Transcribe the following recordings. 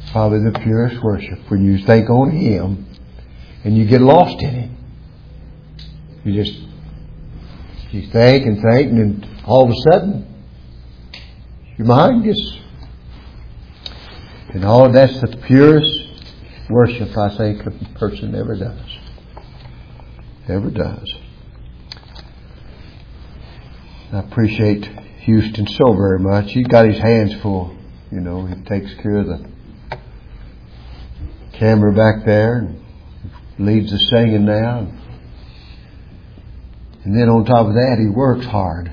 Probably the purest worship when you think on Him and you get lost in it. You think and think, and then all of a sudden your mind gets... And all that's the purest worship I think a person ever does. Ever does. I appreciate Houston so very much. He's got his hands full. You know, he takes care of the camera back there and leads the singing now. And then on top of that, he works hard.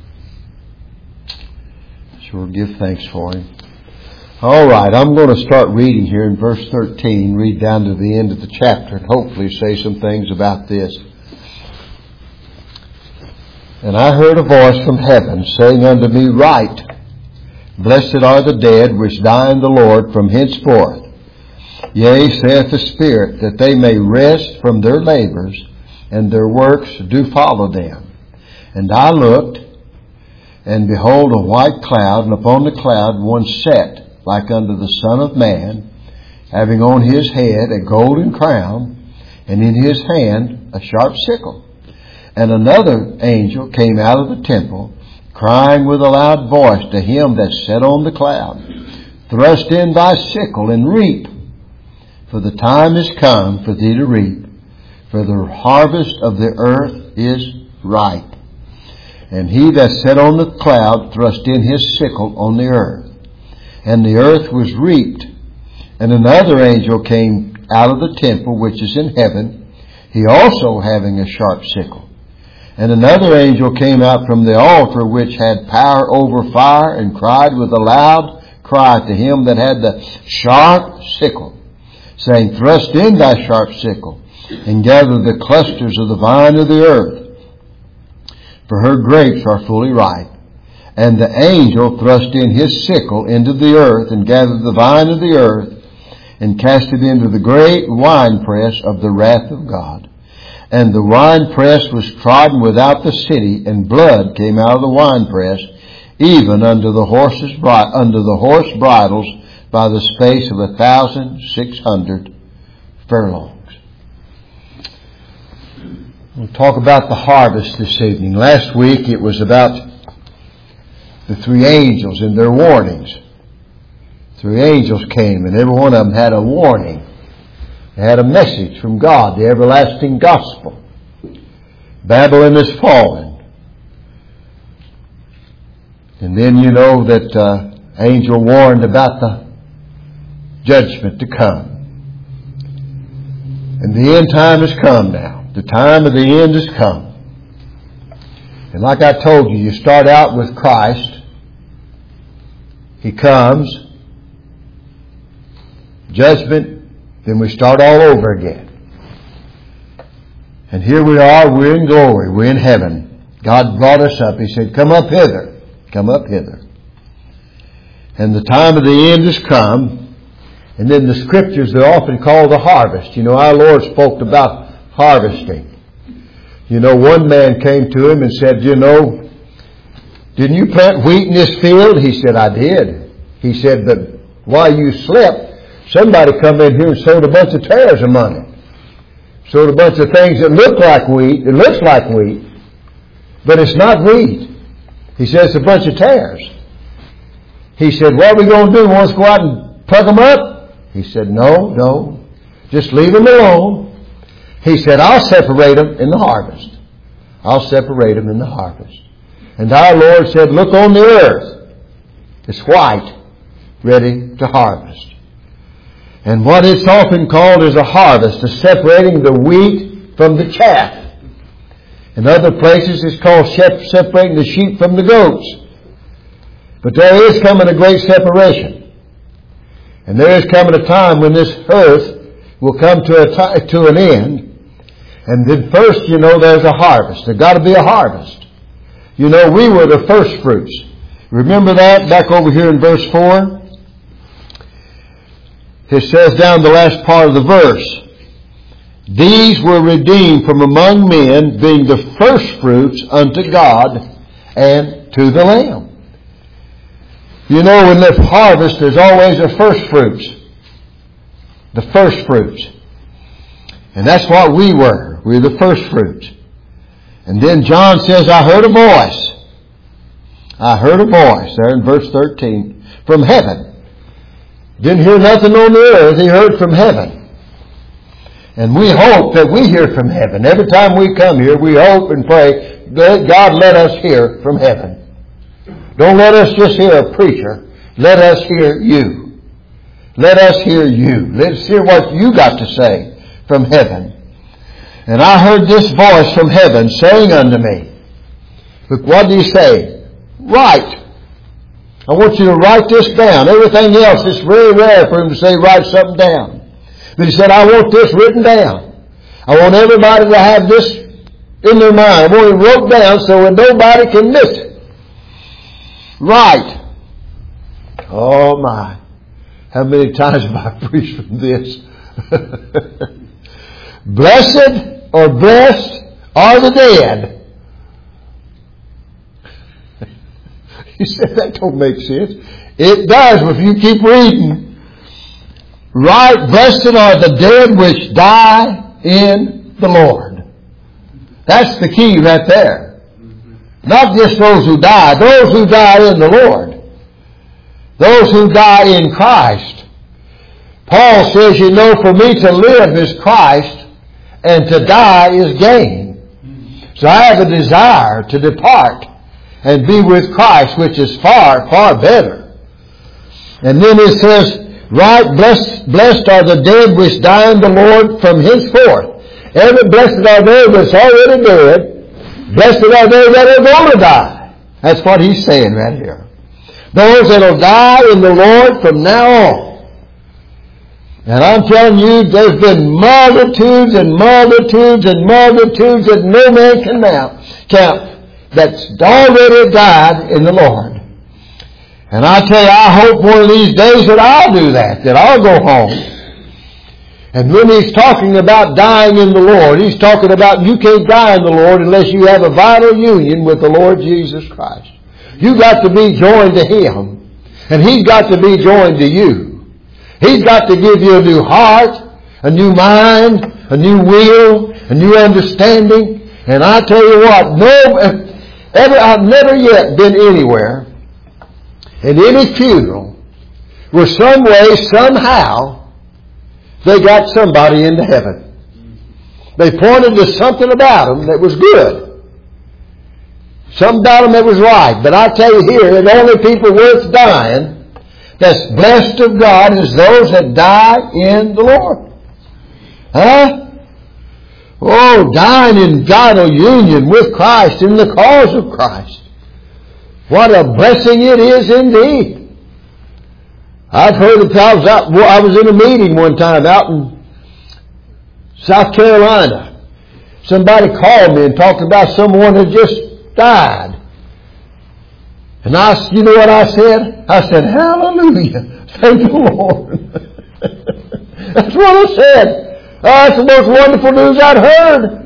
Sure give thanks for him. All right, I'm going to start reading here in verse 13, read down to the end of the chapter, and hopefully say some things about this. And I heard a voice from heaven saying unto me, Write, Blessed are the dead which die in the Lord from henceforth. Yea, saith the Spirit, that they may rest from their labors, and their works do follow them. And I looked, and behold a white cloud, and upon the cloud one sat, like unto the Son of Man, having on his head a golden crown, and in his hand a sharp sickle. And another angel came out of the temple, crying with a loud voice to him that sat on the cloud, Thrust in thy sickle and reap, for the time is come for thee to reap, for the harvest of the earth is ripe. And he that sat on the cloud thrust in his sickle on the earth, and the earth was reaped. And another angel came out of the temple which is in heaven, he also having a sharp sickle. And another angel came out from the altar which had power over fire, and cried with a loud cry to him that had the sharp sickle, saying, Thrust in thy sharp sickle, and gather the clusters of the vine of the earth, for her grapes are fully ripe. And the angel thrust in his sickle into the earth, and gathered the vine of the earth, and cast it into the great winepress of the wrath of God. And the winepress was trodden without the city, and blood came out of the winepress, even unto the horse bridles, by the space of 1,600 furlongs. We'll talk about the harvest this evening. Last week it was about the three angels and their warnings. Three angels came, and every one of them had a warning. They had a message from God, the everlasting gospel. Babylon is fallen. And then you know that angel warned about the judgment to come. And the end time has come now. The time of the end has come. And like I told you, you start out with Christ. He comes. Judgment. Then we start all over again. And here we are. We're in glory. We're in heaven. God brought us up. He said, Come up hither. Come up hither. And the time of the end has come. And then the scriptures, they're often called the harvest. You know, our Lord spoke about harvesting. You know, one man came to him and said, You know, didn't you plant wheat in this field? He said, I did. He said, But while you slept, somebody come in here and sowed a bunch of tares among it. Sowed a bunch of things that look like wheat. It looks like wheat, but it's not wheat. He said, It's a bunch of tares. He said, What are we going to do? Want us to go out and pluck them up? He said, No. Just leave them alone. He said, I'll separate them in the harvest. I'll separate them in the harvest. And our Lord said, Look on the earth. It's white, ready to harvest. And what it's often called is a harvest, the separating the wheat from the chaff. In other places it's called separating the sheep from the goats. But there is coming a great separation. And there is coming a time when this earth will come to an end. And then first, you know, there's a harvest. There's got to be a harvest. You know, we were the first fruits. Remember that back over here in verse 4? It says down the last part of the verse, These were redeemed from among men, being the first fruits unto God and to the Lamb. You know, in the harvest, there's always a first fruits. The first fruits. And that's what we were. We were the first fruits. And then John says, I heard a voice. I heard a voice there in verse 13 from heaven. Didn't hear nothing on the earth. He heard from heaven. And we hope that we hear from heaven. Every time we come here, we hope and pray that God let us hear from heaven. Don't let us just hear a preacher. Let us hear you. Let us hear you. Let's hear what you got to say from heaven. And I heard this voice from heaven saying unto me, look, what did he say? Write. I want you to write this down. Everything else, it's very rare for him to say write something down. But he said, I want this written down. I want everybody to have this in their mind. I want it wrote down so that nobody can miss it. Write. Oh my. How many times have I preached from this? Blessed or blessed are the dead. He said, that don't make sense. It does if you keep reading. Right, blessed are the dead which die in the Lord. That's the key right there. Not just those who die in the Lord. Those who die in Christ. Paul says, you know, for me to live is Christ, and to die is gain. So I have a desire to depart and be with Christ, which is far, far better. And then it says, right, blessed are the dead which die in the Lord from henceforth. Every blessed are they that's already dead. Blessed are they that are going to die. That's what he's saying right here. Those that will die in the Lord from now on. And I'm telling you, there's been multitudes and multitudes and multitudes that no man can count that's already died in the Lord. And I tell you, I hope one of these days that I'll do that I'll go home. And when he's talking about dying in the Lord, he's talking about you can't die in the Lord unless you have a vital union with the Lord Jesus Christ. You got to be joined to Him. And He's got to be joined to you. He's got to give you a new heart, a new mind, a new will, a new understanding. And I tell you what, I've never yet been anywhere in any funeral where some way, somehow, they got somebody into heaven. They pointed to something about them that was good. Something about them that was right. But I tell you here, the only people worth dying that's blessed of God is those that die in the Lord. Huh? Oh, dying in vital union with Christ in the cause of Christ. What a blessing it is indeed. I've heard of times I was in a meeting one time out in South Carolina. Somebody called me and talked about someone who just died. And you know what I said? I said, hallelujah. Thank the Lord. That's what I said. Oh, that's the most wonderful news I'd heard.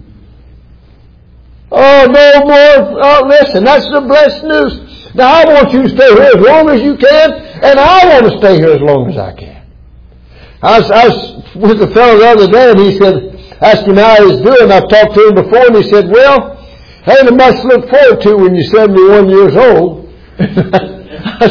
Oh, no more. Oh, listen, that's the blessed news. Now, I want you to stay here as long as you can, and I want to stay here as long as I can. I was with a fellow the other day, and he said, asked him how he was doing. I've talked to him before, and he said, well, ain't much to look forward to when you're 71 years old. I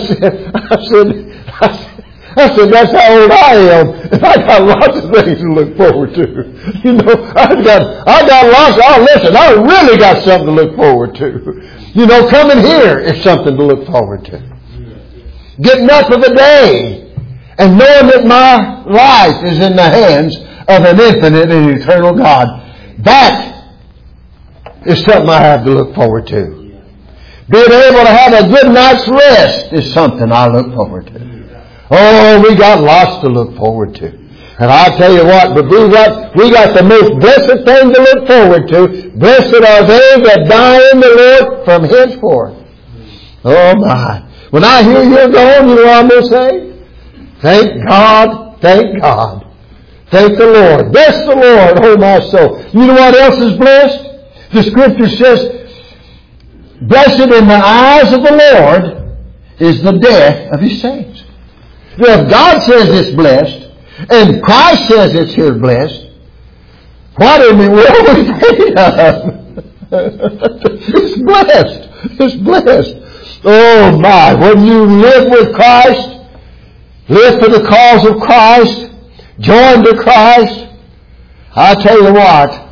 said, that's how old I am. And I got lots of things to look forward to. You know, I got lots. Listen, I really got something to look forward to. You know, coming here is something to look forward to. Getting up of a day and knowing that my life is in the hands of an infinite and eternal God. That is something I have to look forward to. Being able to have a good night's rest is something I look forward to. Oh, we got lots to look forward to. And I'll tell you what, but we got the most blessed thing to look forward to. Blessed are they that die in the Lord from henceforth. Oh my. When I hear you're gone, you know what I'm going to say? Thank God, thank God. Thank the Lord. Bless the Lord, oh my soul. You know what else is blessed? The Scripture says, blessed in the eyes of the Lord is the death of His saints. Now, if God says it's blessed, And Christ says it's here blessed. What in the world are we thinking of? It's blessed. It's blessed. Oh my, when you live with Christ, live for the cause of Christ, join to Christ, I tell you what,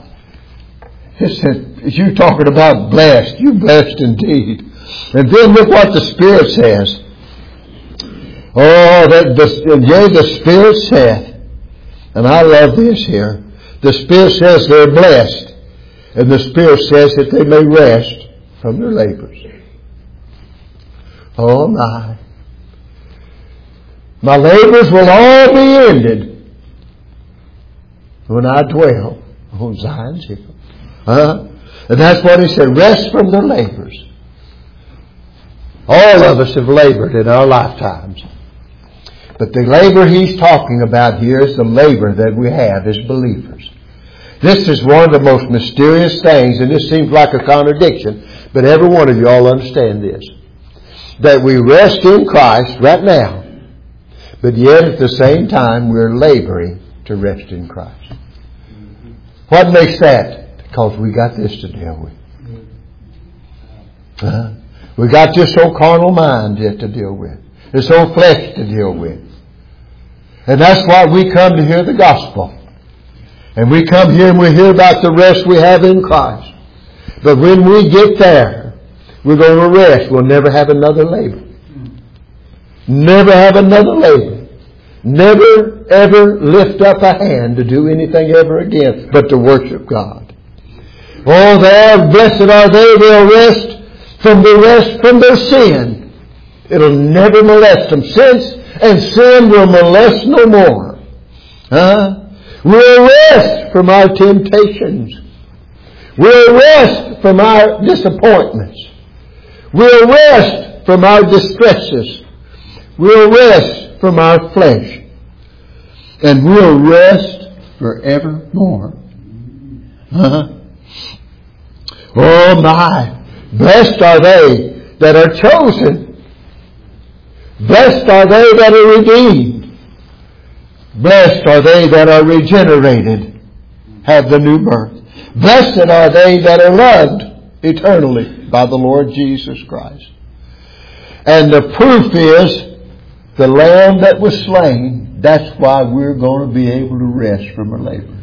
you talking about blessed, you blessed indeed. And then look what the Spirit says. Oh, the Spirit saith, and I love this here, the Spirit says they're blessed, and the Spirit says that they may rest from their labors. Oh my. My labors will all be ended when I dwell on Zion's hill. And that's what he said, rest from their labors. All of us have labored in our lifetimes. But the labor he's talking about here is the labor that we have as believers. This is one of the most mysterious things, and this seems like a contradiction, but every one of you all understand this. That we rest in Christ right now, but yet at the same time we're laboring to rest in Christ. What makes that? Because we got this to deal with. We got this old carnal mind yet to deal with. This old flesh to deal with. And that's why we come to hear the gospel. And we come here and we hear about the rest we have in Christ. But when we get there, we're going to rest. We'll never have another labor. Never have another labor. Never ever lift up a hand to do anything ever again but to worship God. Oh, there, blessed are they, they'll rest from their sin. It'll never molest them. And sin will molest no more. We'll rest from our temptations. We'll rest from our disappointments. We'll rest from our distresses. We'll rest from our flesh. And we'll rest forevermore. Oh my! Blessed are they that are chosen. Blessed are they that are redeemed. Blessed are they that are regenerated, have the new birth. Blessed are they that are loved eternally by the Lord Jesus Christ. And the proof is the Lamb that was slain. That's why we're going to be able to rest from our labors.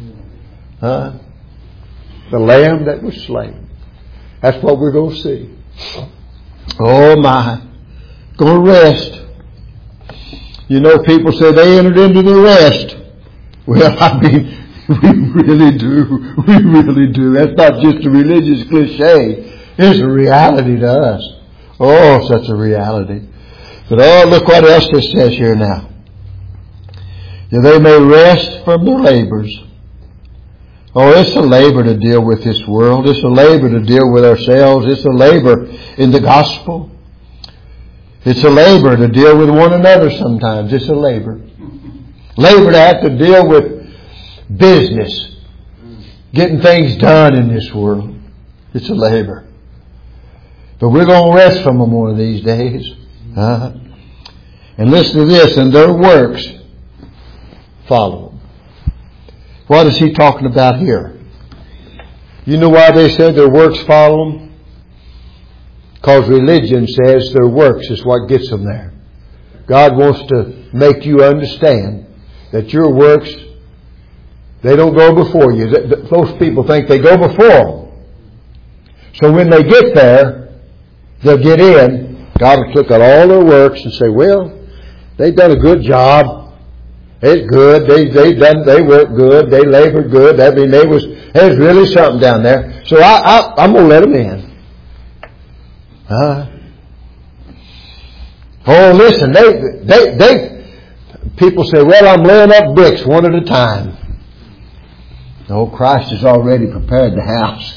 The Lamb that was slain. That's what we're going to see. Oh my. Going to rest. You know, people say they entered into the rest. Well, I mean, we really do. We really do. That's not just a religious cliche. It's a reality to us. Oh, such a reality. But oh, look what else it says here now. That they may rest from their labors. Oh, it's a labor to deal with this world. It's a labor to deal with ourselves. It's a labor in the gospel. It's a labor to deal with one another sometimes. It's a labor. Labor to have to deal with business. Getting things done in this world. It's a labor. But we're going to rest from them one of these days. And listen to this. And their works follow them. What is he talking about here? You know why they said their works follow them? Because religion says their works is what gets them there. God wants to make you understand that your works, they don't go before you. Most people think they go before them. So when they get there, they'll get in. God will look at all their works and say, well, they've done a good job. It's good. They worked good. They labored good. I mean, there's really something down there. So I'm going to let them in. Oh, listen, people say, well, I'm laying up bricks one at a time. No, Christ has already prepared the house.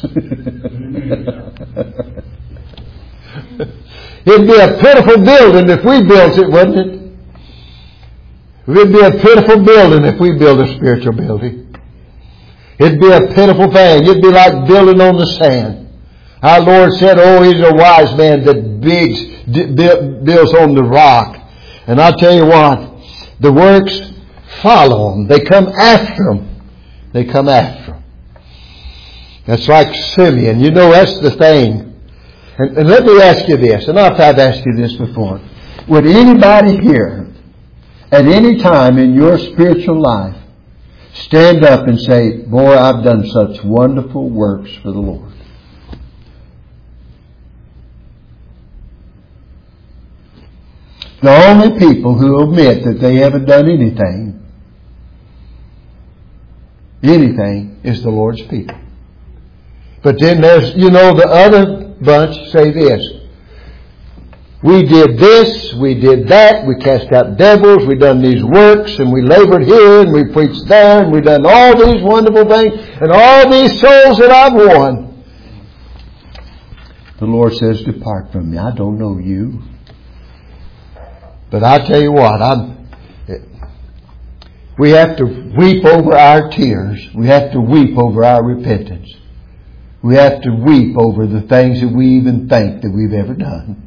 It'd be a pitiful building if we built it, wouldn't it? It'd be a pitiful building if we build a spiritual building. It'd be a pitiful thing. It'd be like building on the sand. Our Lord said, oh, he's a wise man that builds on the rock. And I'll tell you what, the works follow them. They come after them. They come after them. That's like Simeon. You know, that's the thing. And let me ask you this, and I've asked you this before. Would anybody here, at any time in your spiritual life, stand up and say, boy, I've done such wonderful works for the Lord? The only people who admit that they haven't done anything is the Lord's people. But then there's, the other bunch say this. We did this, we did that, we cast out devils, we done these works, and we labored here, and we preached there, and we done all these wonderful things, and all these souls that I've won. The Lord says, depart from me. I don't know you. But I tell you what, we have to weep over our tears. We have to weep over our repentance. We have to weep over the things that we even think that we've ever done.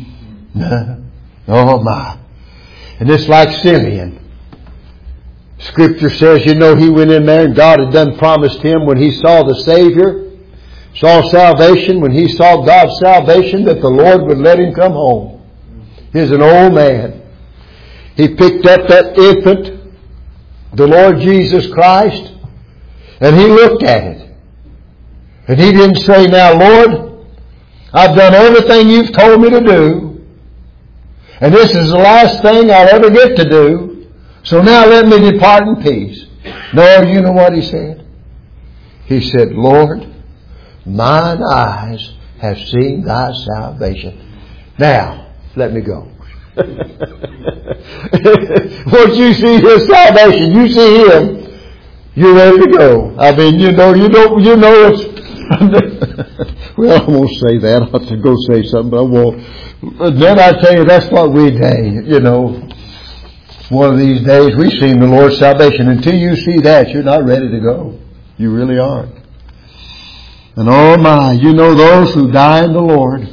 Oh my. And it's like Simeon. Scripture says, he went in there and God had done promised him when he saw the Savior, saw salvation, when he saw God's salvation, that the Lord would let him come home. He's an old man. He picked up that infant, the Lord Jesus Christ, and he looked at it. And he didn't say, now Lord, I've done everything you've told me to do. And this is the last thing I'll ever get to do. So now let me depart in peace. No, you know what he said? He said, Lord, mine eyes have seen thy salvation. Now, let me go. Once you see his salvation, you see him, you're ready to go. I mean, it's, well, I won't say that. I'll have to go say something, but I won't. Then I tell you, that's what we day. One of these days we've seen the Lord's salvation. Until you see that, you're not ready to go. You really aren't. And oh my, those who die in the Lord,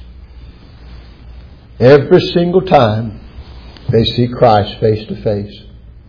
every single time they see Christ face to face.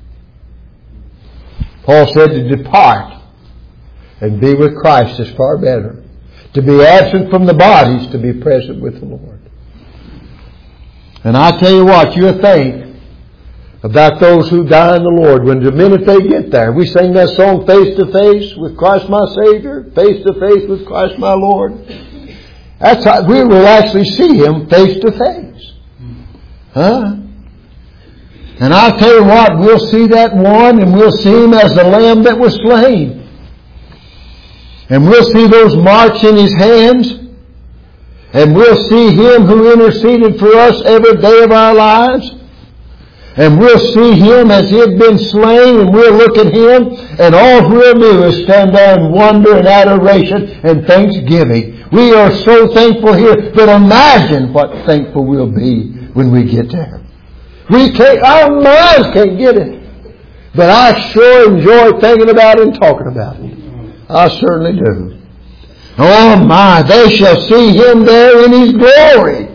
Paul said to depart and be with Christ is far better. To be absent from the body is to be present with the Lord. And I tell you what, you'll think about those who die in the Lord when the minute they get there. We sing that song, face to face with Christ my Savior, face to face with Christ my Lord. That's how we will actually see Him face to face. Huh? And I'll tell you what, we'll see that one and we'll see Him as the Lamb that was slain. And we'll see those marks in His hands. And we'll see Him who interceded for us every day of our lives. And we'll see Him as He had been slain, and we'll look at Him, and all we'll do is stand there in wonder and adoration and thanksgiving. We are so thankful here, but imagine what thankful we'll be when we get there. Our minds can't get it. But I sure enjoy thinking about it and talking about it. I certainly do. Oh my, they shall see Him there in His glory.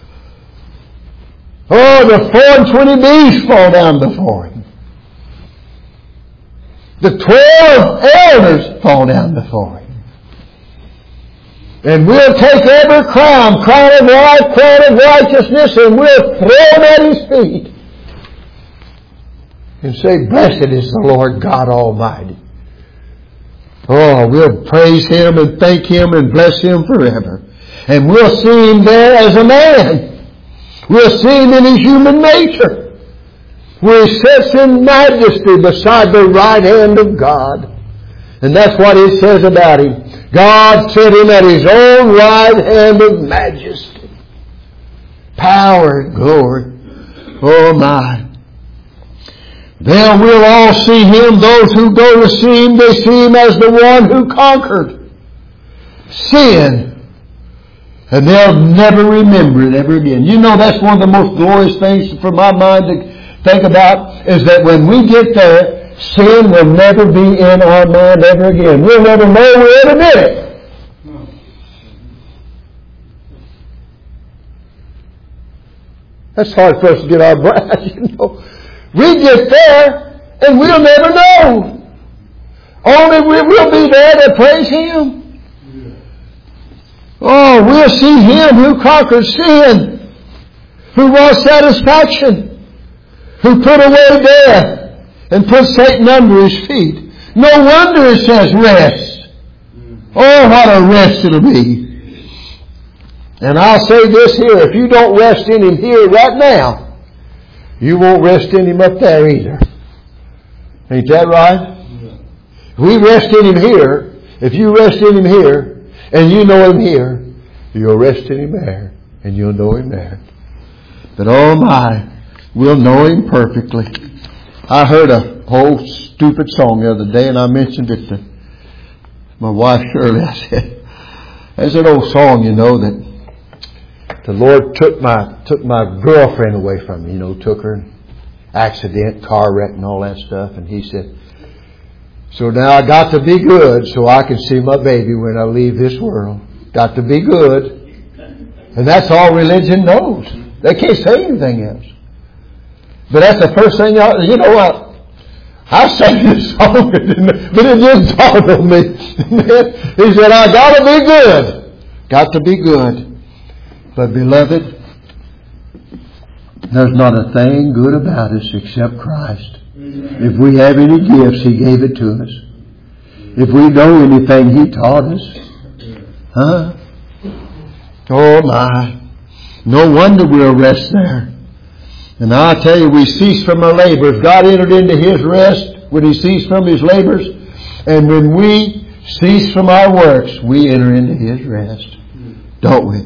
Oh, the 24 beasts fall down before Him. The 12 elders fall down before Him. And we'll take every crown of life, crown of righteousness, and we'll throw them at His feet. And say, blessed is the Lord God Almighty. Oh, we'll praise Him and thank Him and bless Him forever. And we'll see Him there as a man. We'll see Him in His human nature, where He sits in majesty beside the right hand of God. And that's what it says about Him. God set Him at His own right hand of majesty. Power and glory. Oh my. Then we'll all see Him. Those who go to see Him, they see Him as the one who conquered sin. And they'll never remember it ever again. That's one of the most glorious things for my mind to think about, is that when we get there, sin will never be in our mind ever again. We'll never know we ever did it. That's hard for us to get our breath, We get there, And we'll never know. Only we'll be there to praise Him. Oh, we'll see Him who conquered sin, who wrought satisfaction, who put away death and put Satan under His feet. No wonder it says rest. Oh, what a rest it'll be. And I'll say this here, if you don't rest in Him here right now, you won't rest in Him up there either. Ain't that right? If we rest in Him here, if you rest in Him here, and you know Him here, you'll rest in Him there, and you'll know Him there. But oh my, we'll know Him perfectly. I heard a whole stupid song the other day, and I mentioned it to my wife Shirley. I said, there's an old song, you know, that the Lord took my girlfriend away from me, you know, took her, accident, car wreck and all that stuff. And He said, so now I got to be good so I can see my baby when I leave this world. Got to be good. And that's all religion knows. They can't say anything else. But that's the first thing, you know what? I sang this song, but it just dawned on me. He said, I got to be good. Got to be good. But beloved, there's not a thing good about us except Christ. If we have any gifts, He gave it to us. If we know anything, He taught us. Huh? Oh my. No wonder we'll rest there. And I tell you, we cease from our labors. God entered into His rest when He ceased from His labors. And when we cease from our works, we enter into His rest. Don't we?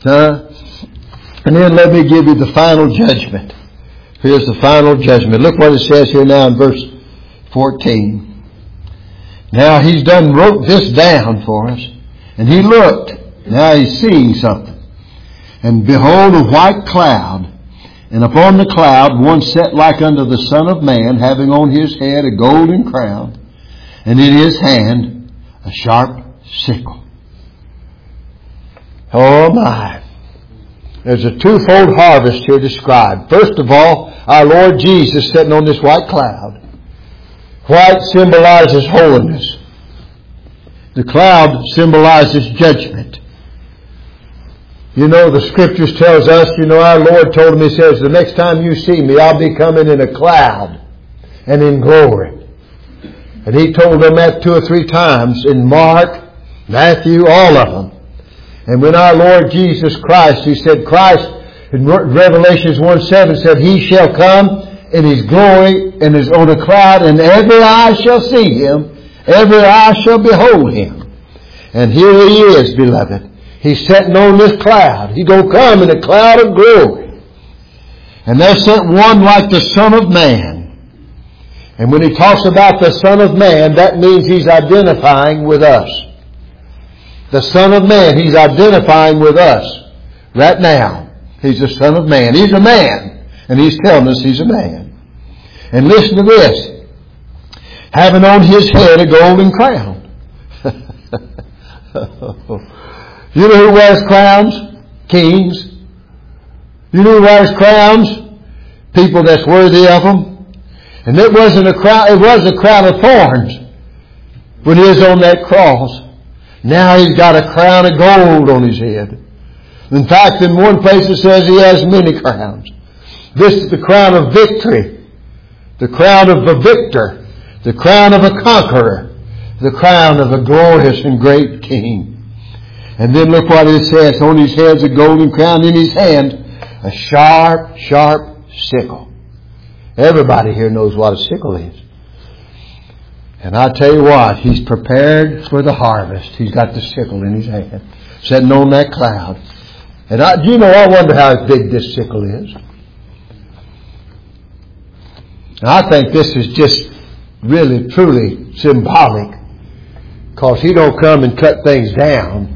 And then let me give you the final judgment. Here's the final judgment. Look what it says here now in verse 14. Now He's wrote this down for us. And He looked. Now He's seeing something. And behold, a white cloud. And upon the cloud one sat like unto the Son of Man, having on His head a golden crown, and in His hand a sharp sickle. Oh my. There's a twofold harvest here described. First of all, our Lord Jesus sitting on this white cloud. White symbolizes holiness. The cloud symbolizes judgment. You know, the Scriptures tells us, you know, our Lord told Him, He says, the next time you see Me, I'll be coming in a cloud and in glory. And He told them that 2 or 3 times in Mark, Matthew, all of them. And when our Lord Jesus Christ, He said, Christ, in Revelations 1:7 said, He shall come in His glory and is on a cloud, and every eye shall see Him, every eye shall behold Him. And here He is, beloved. He's sitting on this cloud. He's going to come in a cloud of glory. And there's sent one like the Son of Man. And when He talks about the Son of Man, that means He's identifying with us. The Son of Man, He's identifying with us right now. He's the Son of Man. He's a man. And He's telling us He's a man. And listen to this. Having on His head a golden crown. You know who wears crowns? Kings. You know who wears crowns? People that's worthy of them. And it wasn't a crown, it was a crown of thorns when He was on that cross. Now He's got a crown of gold on His head. In fact, in one place it says He has many crowns. This is the crown of victory. The crown of a victor. The crown of a conqueror. The crown of a glorious and great King. And then look what it says. On His head is a golden crown. In His hand, a sharp, sharp sickle. Everybody here knows what a sickle is. And I tell you what, He's prepared for the harvest. He's got the sickle in His hand, sitting on that cloud. And I wonder how big this sickle is. And I think this is just really, truly symbolic. Because He don't come and cut things down.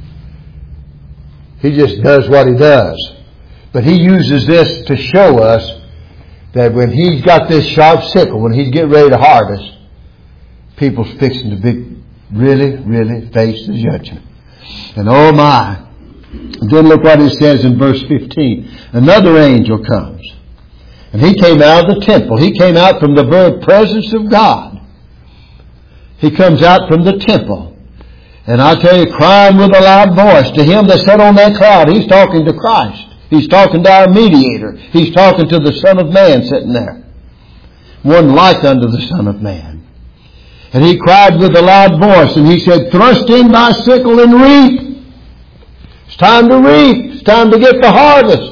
He just does what He does. But He uses this to show us that when He's got this sharp sickle, when He's getting ready to harvest, people's fixing to be really, really face the judgment. And oh my. And then look what it says in verse 15. Another angel comes. And He came out of the temple. He came out from the very presence of God. He comes out from the temple. And I tell you, crying with a loud voice to Him that sat on that cloud. He's talking to Christ. He's talking to our mediator. He's talking to the Son of Man sitting there. One like unto the Son of Man. And He cried with a loud voice, and He said, thrust in thy sickle and reap. It's time to reap. It's time to get the harvest.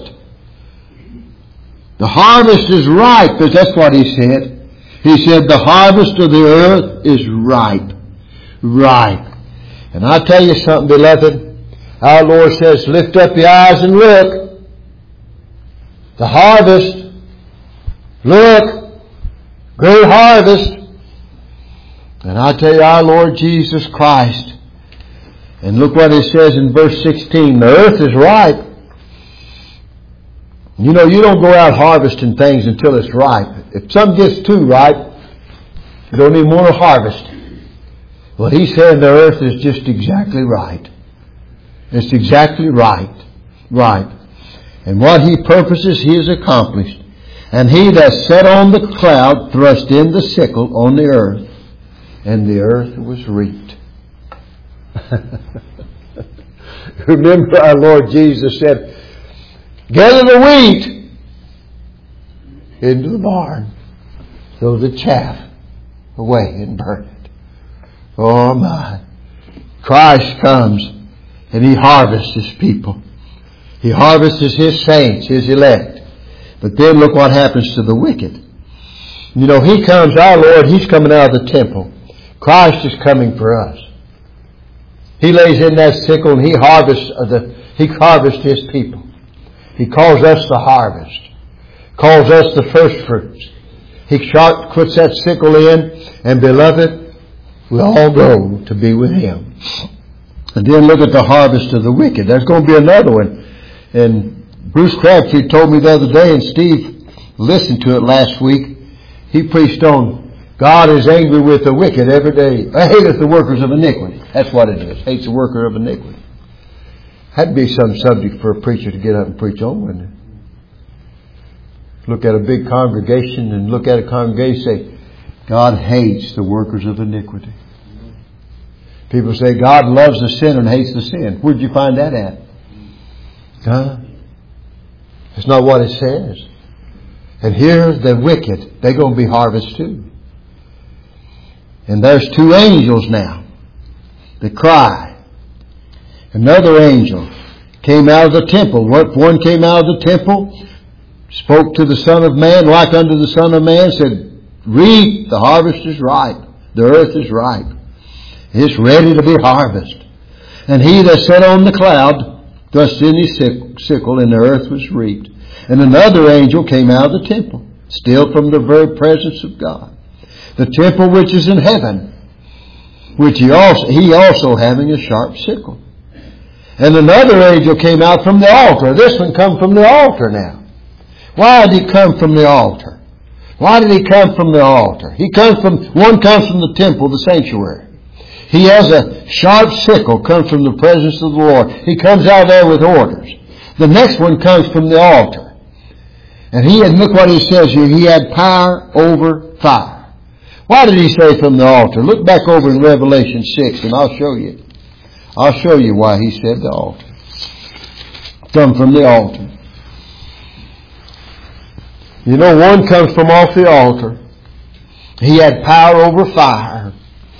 The harvest is ripe, because that's what He said. He said the harvest of the earth is ripe. Ripe. And I tell you something, beloved. Our Lord says, lift up your eyes and look. The harvest. Look. Great harvest. And I tell you, our Lord Jesus Christ. And look what it says in verse 16. The earth is ripe. You know, you don't go out harvesting things until it's ripe. If something gets too ripe, you don't even want to harvest. Well, He said the earth is just exactly right. It's exactly right. Right. And what He purposes, He has accomplished. And He that sat on the cloud thrust in the sickle on the earth, and the earth was reaped. Remember our Lord Jesus said, gather the wheat into the barn, throw the chaff away and burn it. Oh my. Christ comes and He harvests His people. He harvests His saints, His elect. But then look what happens to the wicked. You know, He comes, our Lord, He's coming out of the temple. Christ is coming for us. He lays in that sickle and He harvests His people. He calls us the harvest. Calls us the first fruits. He puts that sickle in, and beloved, we'll all go to be with Him. And then look at the harvest of the wicked. There's going to be another one. And Bruce Crabtree told me the other day, and Steve listened to it last week. He preached on God is angry with the wicked every day. I hateth the workers of iniquity. That's what it is. Hates the worker of iniquity. That'd be some subject for a preacher to get up and preach on, wouldn't it? Look at a big congregation and look at a congregation and say, God hates the workers of iniquity. People say God loves the sinner and hates the sin. Where'd you find that at? Huh? It's not what it says. And here the wicked, they're going to be harvested too. And there's two angels now that cry. Another angel came out of the temple. One came out of the temple, spoke to the Son of Man, like unto the Son of Man, said, reap, the harvest is ripe. The earth is ripe. It's ready to be harvested. And He that sat on the cloud thrust in his sickle, and the earth was reaped. And another angel came out of the temple, still from the very presence of God. The temple which is in heaven, which he also having a sharp sickle. And another angel came out from the altar. This one come from the altar now. Why did he come from the altar? Why did he come from the altar? One comes from the temple, the sanctuary. He has a sharp sickle, comes from the presence of the Lord. He comes out there with orders. The next one comes from the altar. And look what he says here, he had power over fire. Why did he say from the altar? Look back over in Revelation 6 and I'll show you. I'll show you why he said the altar. Come from the altar. You know, one comes from off the altar. He had power over fire.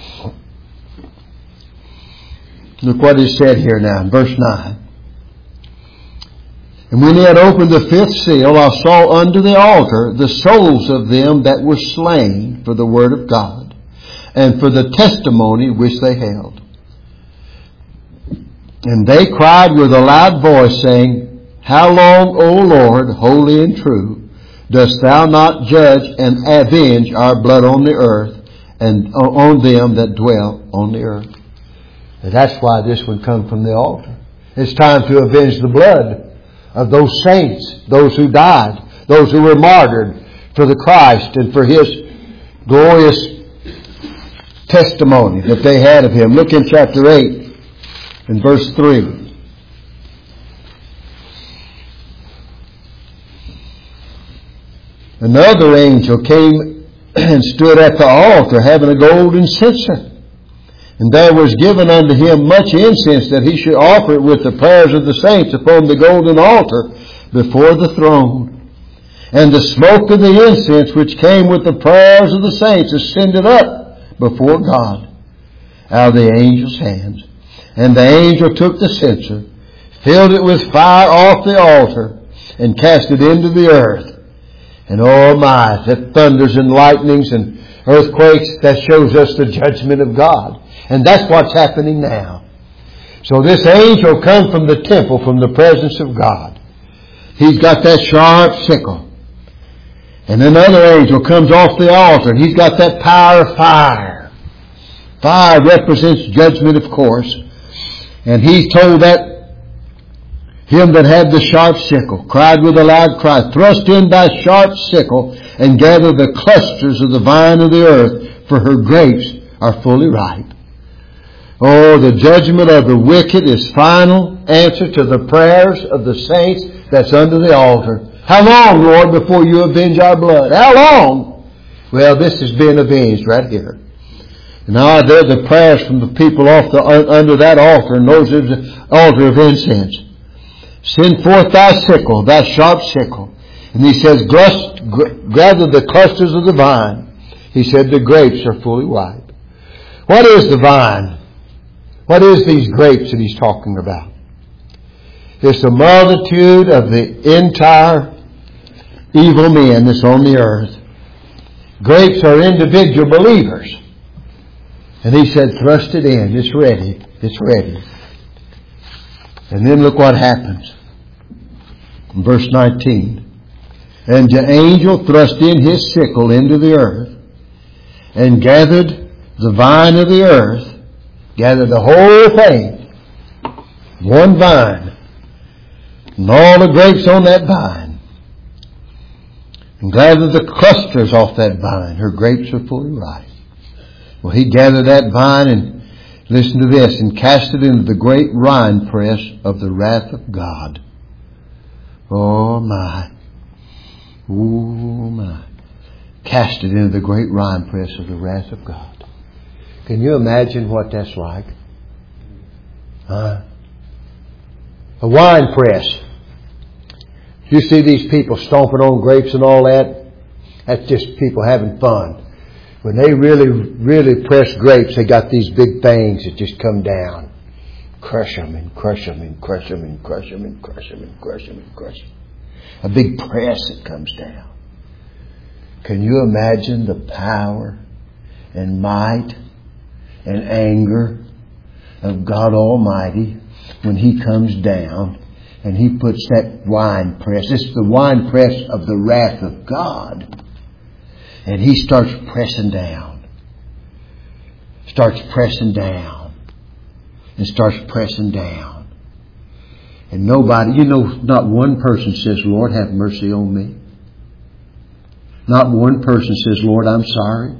Look what is said here now in verse 9. And when he had opened the fifth seal, I saw under the altar the souls of them that were slain for the word of God, and for the testimony which they held. And they cried with a loud voice, saying, How long, O Lord, holy and true, dost thou not judge and avenge our blood on the earth, and on them that dwell on the earth? And that's why this one comes from the altar. It's time to avenge the blood of those saints, those who died, those who were martyred for the Christ and for His glorious testimony that they had of Him. Look in chapter 8 and verse 3. Another angel came and stood at the altar, having a golden censer. And there was given unto him much incense, that he should offer it with the prayers of the saints upon the golden altar before the throne. And the smoke of the incense which came with the prayers of the saints ascended up before God out of the angel's hands. And the angel took the censer, filled it with fire off the altar, and cast it into the earth. And oh my, that thunders and lightnings and earthquakes, that shows us the judgment of God. And that's what's happening now. So this angel comes from the temple, from the presence of God. He's got that sharp sickle. And another angel comes off the altar, and he's got that power of fire. Fire represents judgment, of course. And he told that him that had the sharp sickle, cried with a loud cry, thrust in thy sharp sickle, and gather the clusters of the vine of the earth, for her grapes are fully ripe. Oh, the judgment of the wicked is final answer to the prayers of the saints that's under the altar. How long, Lord, before you avenge our blood? How long? Well, this has been avenged right here. Now there are the prayers from the people under that altar, and those is the altar of incense. Send forth thy sickle, thy sharp sickle. And he says, gather the clusters of the vine. He said, the grapes are fully ripe. What is the vine? What is these grapes that he's talking about? It's the multitude of the entire evil men that's on the earth. Grapes are individual believers. And he said, thrust it in. It's ready. It's ready. And then look what happens. In verse 19. And the angel thrust in his sickle into the earth, and gathered the vine of the earth, gathered the whole thing, one vine, and all the grapes on that vine, and gathered the clusters off that vine. Her grapes are fully ripe. Well, he gathered that vine and, listen to this, and cast it into the great winepress of the wrath of God. Oh my. Oh my. Cast it into the great winepress of the wrath of God. Can you imagine what that's like? A winepress. You see these people stomping on grapes and all that? That's just people having fun. When they really press grapes, they got these big things that just come down. Crush them and crush them and crush them and crush them and crush them and crush them and crush them. A big press that comes down. Can you imagine the power and might and anger of God Almighty when He comes down and He puts that wine press? It's the wine press of the wrath of God. And He starts pressing down. Starts pressing down. And starts pressing down. And nobody, not one person says, Lord, have mercy on me. Not one person says, Lord, I'm sorry.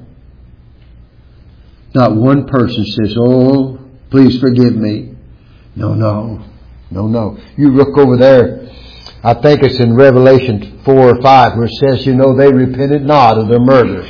Not one person says, oh, please forgive me. No. You look over there. I think it's in Revelation 4 or 5 where it says, they repented not of their murders.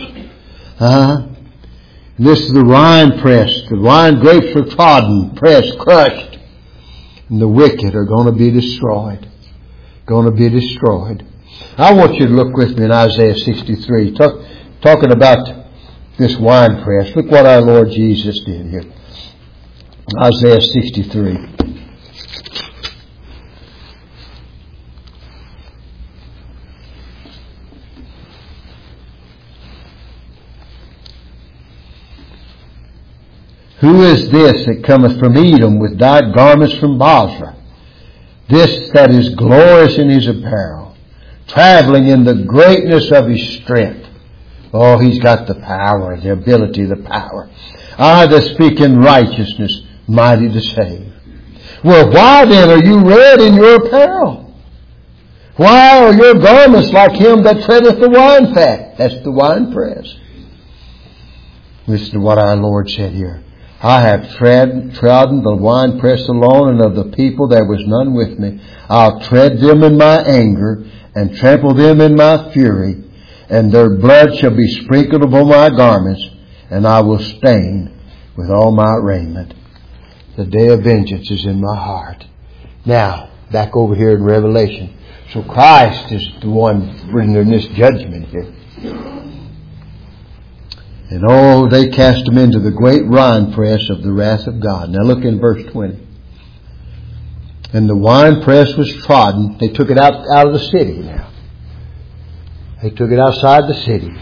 This is the wine press. The wine grapes are trodden, pressed, crushed. And the wicked are going to be destroyed. Going to be destroyed. I want you to look with me in Isaiah 63. Talking about this wine press. Look what our Lord Jesus did here. Isaiah 63. Who is this that cometh from Edom with dyed garments from Basra? This that is glorious in his apparel, traveling in the greatness of his strength. Oh, he's got the power, the ability, the power. I that speak in righteousness, mighty to save. Well, why then are you red in your apparel? Why are your garments like him that treadeth the wine fat? That's the wine press. Listen to what our Lord said here. I have trodden the winepress alone, and of the people there was none with me. I'll tread them in my anger, and trample them in my fury, and their blood shall be sprinkled upon my garments, and I will stain with all my raiment. The day of vengeance is in my heart. Now, back over here in Revelation. So Christ is the one bringing this judgment here. And oh, they cast him into the great winepress of the wrath of God. Now look in verse 20. And the winepress was trodden. They took it out of the city now. They took it outside the city.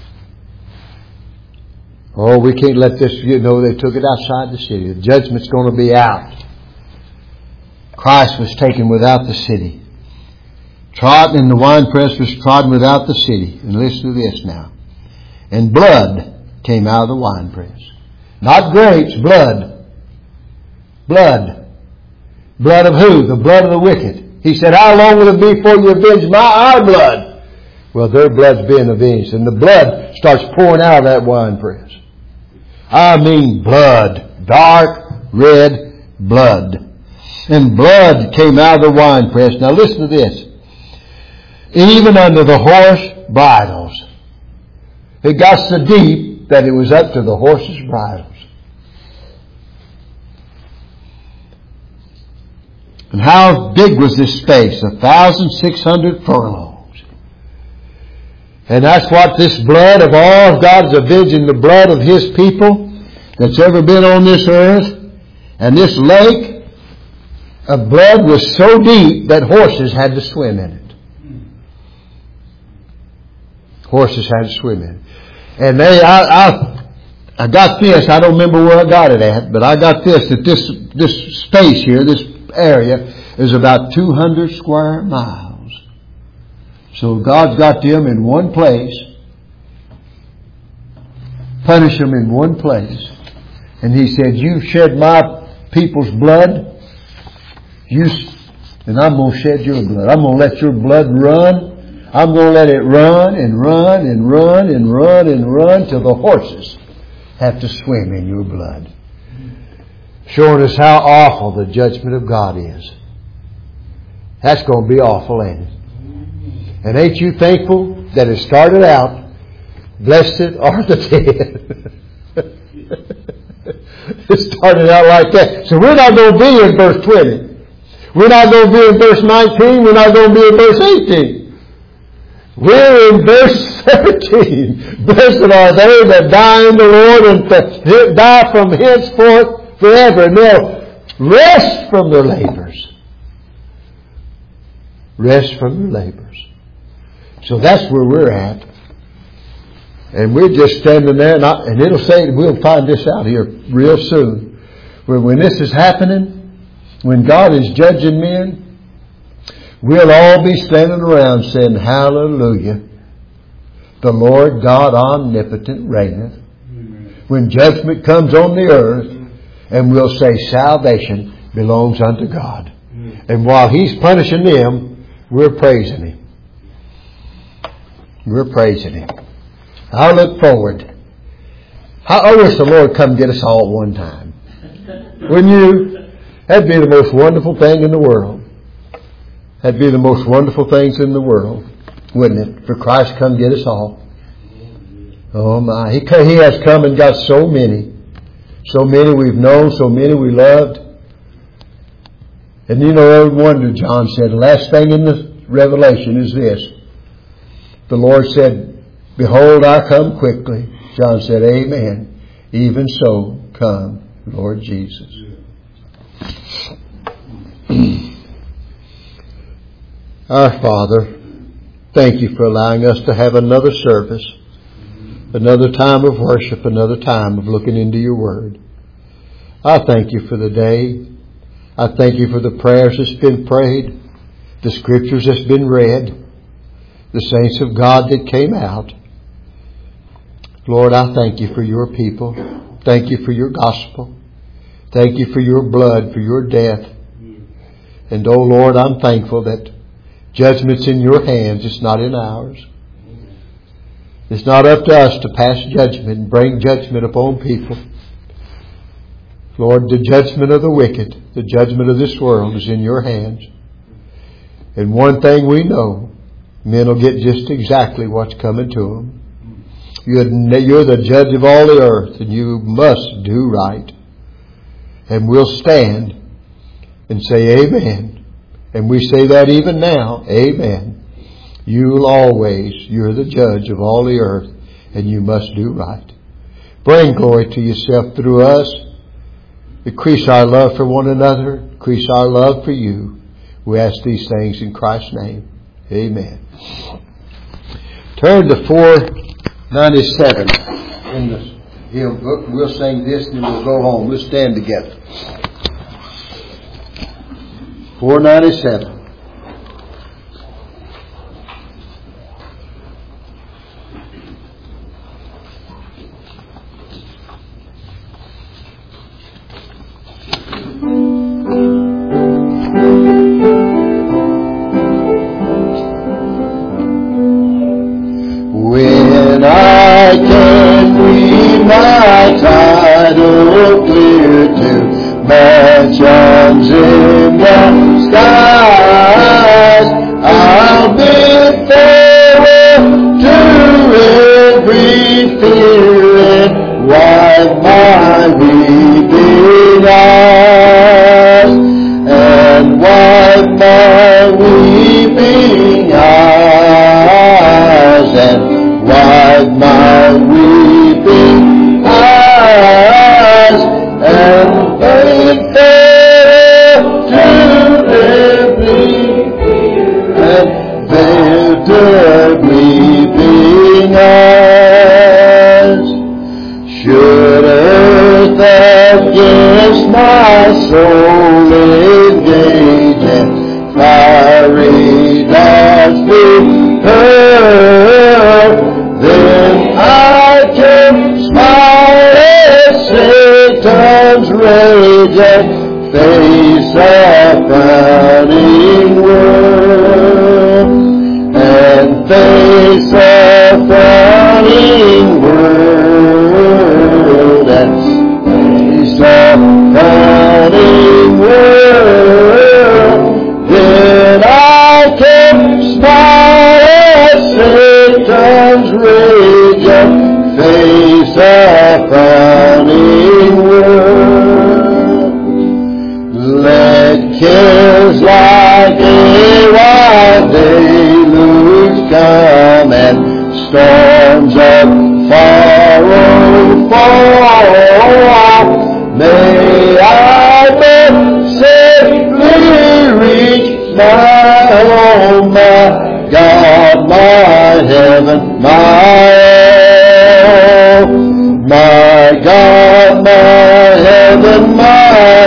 Oh, we can't let this, they took it outside the city. The judgment's going to be out. Christ was taken without the city. Trodden, and the winepress was trodden without the city. And listen to this now. And blood came out of the winepress. Not grapes, blood. Blood. Blood of who? The blood of the wicked. He said, how long will it be before you avenge our blood? Well, their blood's being avenged. And the blood starts pouring out of that winepress. I mean blood. Dark, red blood. And blood came out of the winepress. Now listen to this. Even under the horse bridles. It got so deep that it was up to the horses' bridles. And how big was this space? 1,600 furlongs. And that's what this blood of all of God is avenging, the blood of His people that's ever been on this earth. And this lake of blood was so deep that horses had to swim in it. Horses had to swim in it. And I got this, I don't remember where I got it at, but I got this, that this space here, this area, is about 200 square miles. So God's got them in one place, punish them in one place. And He said, you shed my people's blood, and I'm going to shed your blood. I'm going to let your blood run. I'm going to let it run and run and run and run and run till the horses have to swim in your blood. Showing us how awful the judgment of God is. That's going to be awful, ain't it? And ain't you thankful that it started out, blessed are the dead. It started out like that. So we're not going to be in verse 20. We're not going to be in verse 19. We're not going to be in verse 18. We're in verse 17. Blessed are they that die in the Lord and die from henceforth forever. And they'll rest from their labors. Rest from their labors. So that's where we're at. And we're just standing there, and it'll say, we'll find this out here real soon. Where when this is happening, when God is judging men, we'll all be standing around saying, hallelujah. The Lord God omnipotent reigneth. When judgment comes on the earth, and we'll say salvation belongs unto God. And while He's punishing them, we're praising Him. We're praising Him. I look forward. I wish the Lord come get us all at one time. Wouldn't you? That'd be the most wonderful thing in the world. That'd be the most wonderful things in the world, wouldn't it? For Christ come get us all. Oh my. He has come and got so many. So many we've known, so many we loved. And you know, no wonder John said, the last thing in the Revelation is this. The Lord said, behold, I come quickly. John said, amen. Even so, come, Lord Jesus. Our Father, thank You for allowing us to have another service, another time of worship, another time of looking into Your Word. I thank You for the day. I thank You for the prayers that's been prayed, the scriptures that's been read, the saints of God that came out. Lord, I thank You for Your people. Thank You for Your gospel. Thank You for Your blood, for Your death. And oh Lord, I'm thankful that judgment's in Your hands. It's not in ours. It's not up to us to pass judgment and bring judgment upon people. Lord, the judgment of the wicked, the judgment of this world is in Your hands. And one thing we know, men will get just exactly what's coming to them. You're the judge of all the earth, and you must do right. And we'll stand and say amen. And we say that even now, amen. You're the judge of all the earth, and you must do right. Bring glory to yourself through us. Increase our love for one another. Increase our love for you. We ask these things in Christ's name. Amen. Turn to 497 in the hymn book. We'll sing this and then we'll go home. We'll stand together. 497. When I can read my title clear to mansions in the skies, I'll bid farewell to every fear and wipe my weeping eyes, and wipe my weeping eyes, and wipe my weeping eyes, and bid farewell to every and bitter weeping eyes. Should earth against my soul engage and fiery darts be hurled, then I can smile at Satan's rage and face a frowning world, and face a frowning world, and face a frowning world. Then I can smile at Satan's rage and face a frowning world. Let cares like a wild deluge come and storms of sorrow fall. May I but safely reach my home, my God, my heaven, my all. My God, my heaven, my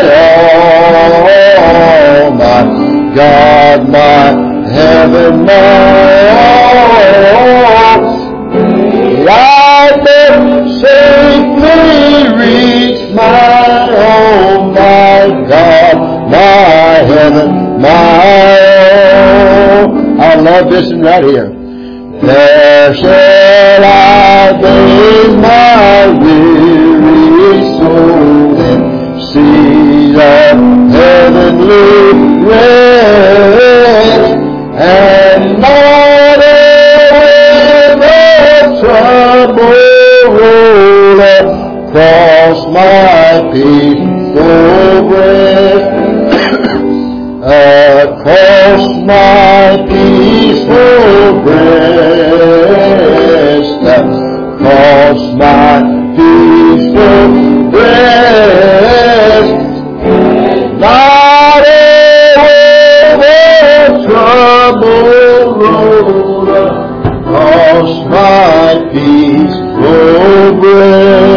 all. My God, my heaven, my all. May I but safely reach my home, my God, my heaven, my all. I love this one right here. There shall I bathe my weary soul in seas of heavenly rest, and not a wave of trouble roll across my peaceful breast. Across my peaceful breast, across my peaceful breast, not a wave of trouble roll across my peaceful breast.